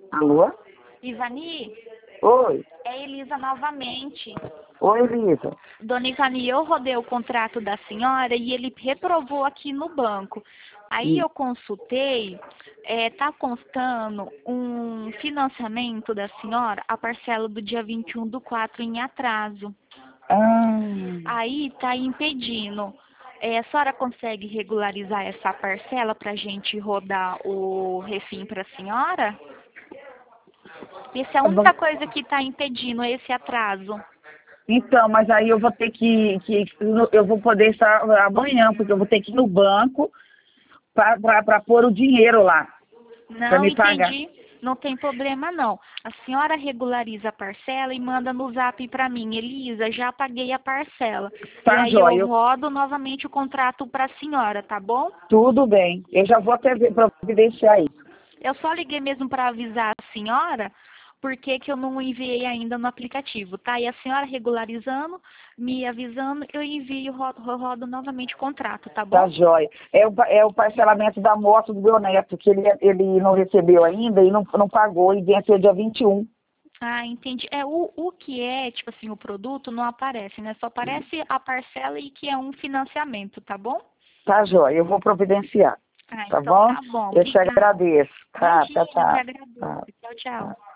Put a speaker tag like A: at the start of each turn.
A: Alô?
B: Ivani,
A: Oi.
B: é Elisa novamente.
A: Oi, Elisa.
B: Dona Ivani, eu rodei o contrato da senhora e ele reprovou aqui no banco. Aí eu consultei, tá constando um financiamento da senhora, a parcela do dia 21/4 em atraso.
A: Ah,
B: Aí tá impedindo. A senhora consegue regularizar essa parcela para a gente rodar o refim para a senhora? Essa é a
A: tá bom.
B: única coisa que está impedindo esse atraso.
A: Então, mas aí eu vou ter eu vou poder estar amanhã, porque eu vou ter que ir no banco para pôr o dinheiro lá, para
B: Não
A: me pagar.
B: entendi. Não tem problema não. A senhora regulariza a parcela e manda no zap para mim. Elisa, já paguei a parcela. E
A: Tá,
B: aí eu
A: joia.
B: rodo novamente o contrato para a senhora, tá bom?
A: Tudo bem. Eu já vou até ver providenciar isso.
B: Eu só liguei mesmo para avisar a senhora, porque que eu não enviei ainda no aplicativo, tá? E a senhora regularizando, me avisando, eu envio, rodo novamente o contrato, tá
A: Tá,
B: bom?
A: joia. É o parcelamento da moto do meu neto, que ele não recebeu ainda e não pagou, e venceu dia 21.
B: Ah, entendi. O que é, tipo assim, o produto não aparece, né? Só aparece a parcela e que é um financiamento, tá bom?
A: Tá, joia. Eu vou providenciar.
B: Ah,
A: Tá
B: então
A: bom?
B: tá bom.
A: Eu te
B: Obrigada.
A: agradeço. Tá,
B: Imagina,
A: tá,
B: eu que
A: tá.
B: agradeço.
A: Tá,
B: Tchau, tchau.
A: tá.